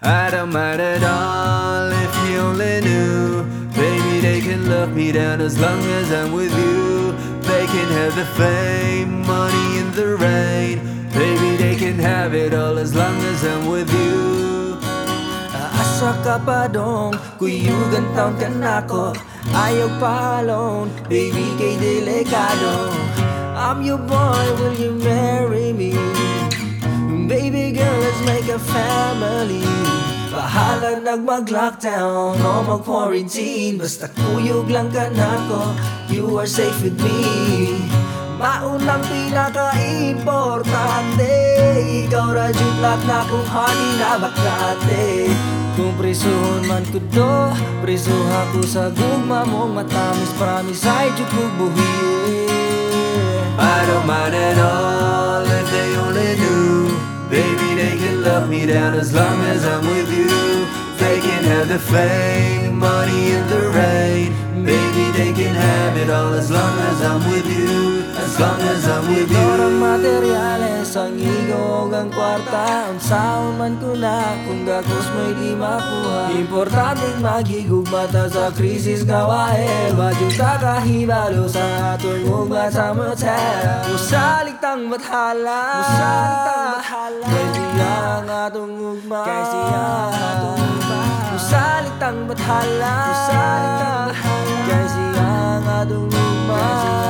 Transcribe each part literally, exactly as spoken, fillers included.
I don't mind at all if you only knew. Baby, they can lock me down as long as I'm with you. They can have the fame, money and the rain. Baby, they can have it all as long as I'm with you. Asa ka pa dong, kuyugan taon ka na ko. Ayaw pa alone, baby kay delikado. I'm your boy, will you marry me? Baby girl, let's make a family. Bahala nag-mag-lockdown o mag-quarantine. Basta kuyog lang ka na ko, you are safe with me. Maunang pinaka-importante, ikaw radyong lahat na kung honey na bakate. Kung prisuhon man ko do, prisuha ko sa gugma mong matamis. Promise ay jukog buhi. I don't mind at all if they only knew. Baby, they can lock me down as long as I'm with you. They can have the fame, money and the rain. Baby, they can have it all as long as I'm with you. As long as I'm with you. Dorang materyales, ang igog ang kwarta. Unsaon man ko na, kung gakos may di makuha. Importanteng magigugmata sa krisis gawain. Badyong takahibalo sa atong ugma sa motel. Musalig tang bathala, musalig tang bathala. Kay siya ang atong ugma, kay siya ang atong ugma. Musalig tang bathala, musalig tang bathala. Kay siya ang atong ugma.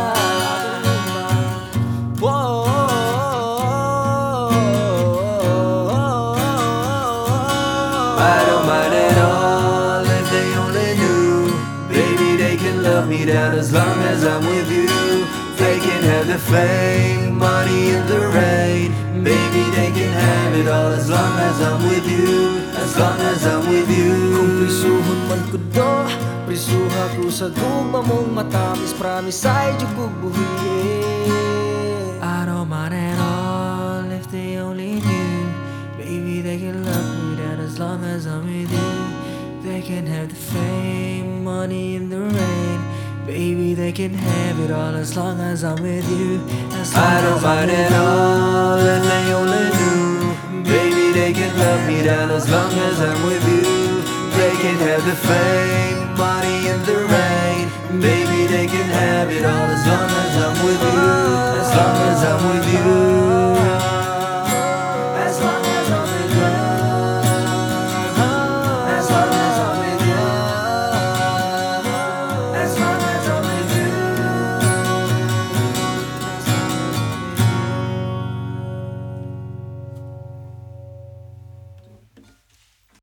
I don't mind at all if they only knew. Baby, they can love me down as long as I'm with you. They can have the fame, money and the rain. Baby, they can have it all as long as I'm with you. As long as I'm with you. Kung prisuhon man ko do, prisuha ko sa gugma mong matamis. Promise ay jukog buhi. I don't mind at all if they only knew. Baby, they can love me down as long as I'm with you. They can have the fame, money and the rain. Baby, they can have it all as long as I'm with you. As long I don't as I'm mind with at all if they only knew. Baby, they can love me down as long as I'm with you. They can have the fame.